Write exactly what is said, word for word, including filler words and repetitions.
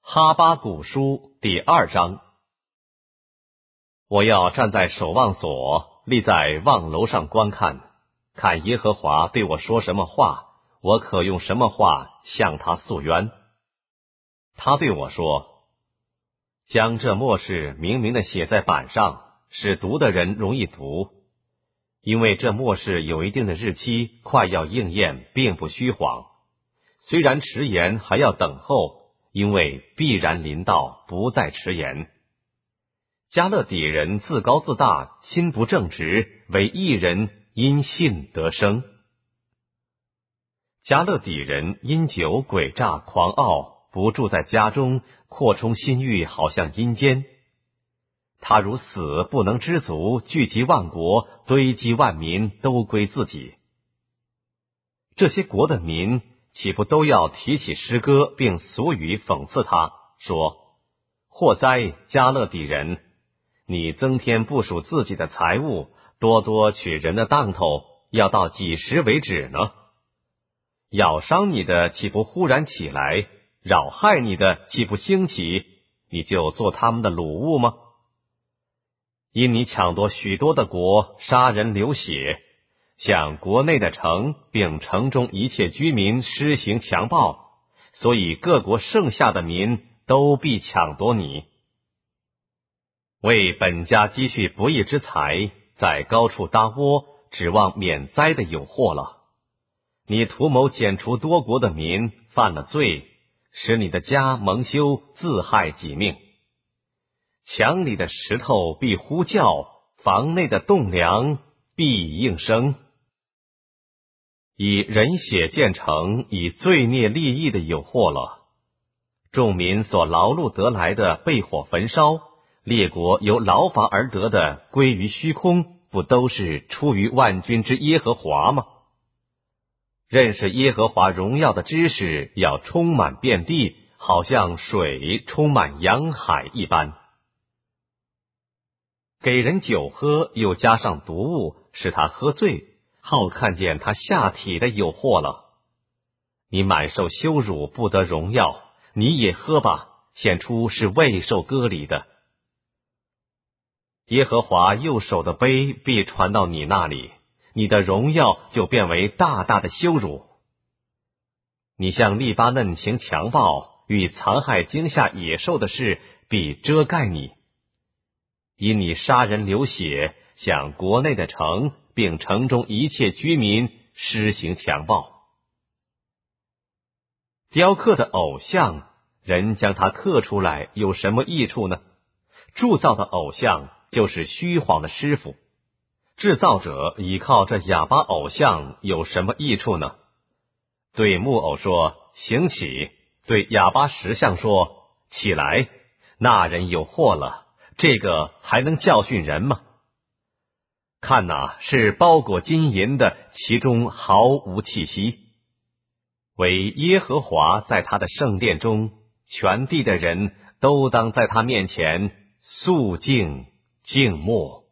哈巴谷书第二章。我要站在守望所，立在望楼上观看，看耶和华对我说什么话，我可用什么话向他诉冤。他对我说，将这末世明明的写在板上，使读的人容易读，因为这末世有一定的日期，快要应验，并不虚谎。虽然迟延，还要等候，因为必然临到，不再迟延。加勒底人自高自大，心不正直，为义人因信得生。加勒底人因酒诡诈狂傲，不住在家中，扩充心欲，好像阴间。他如死不能知足，聚集万国，堆积万民，都归自己。这些国的民岂不都要提起诗歌，并俗语讽刺他，说：祸哉，加勒底人！你增添部署自己的财物，多多取人的当头，要到几时为止呢？咬伤你的岂不忽然起来？扰害你的岂不兴起？你就做他们的掳物吗？因你抢夺许多的国，杀人流血，向国内的城并城中一切居民施行强暴，所以各国剩下的民都必抢夺你。为本家积蓄不义之财，在高处搭窝，指望免灾的有祸了。你图谋剪除多国的民，犯了罪，使你的家蒙羞，自害己命。墙里的石头必呼叫，房内的栋梁必应声。以人血建成，以罪孽立意的有祸了。众民所劳碌得来的被火焚烧，列国由劳乏而得的归于虚空，不都是出于万军之耶和华吗？认识耶和华荣耀的知识要充满遍地，好像水充满洋海一般。给人酒喝，又加上毒物，使他喝醉，好看见他下体的有祸了。你满受羞辱，不得荣耀，你也喝吧，显出是未受割礼的。耶和华右手的杯必传到你那里，你的荣耀就变为大大的羞辱。你向利巴嫩行强暴，与残害惊吓野兽的事必遮盖你。因你杀人流血，向国内的城并城中一切居民施行强暴。雕刻的偶像，人将它刻出来有什么益处呢？铸造的偶像就是虚谎的师傅，制造者倚靠这哑巴偶像有什么益处呢？对木偶说行起，对哑巴石像说起来，那人有祸了，这个还能教训人吗？看哪，是包裹金银的，其中毫无气息。唯耶和华在他的圣殿中，全地的人都当在他面前肃静静默。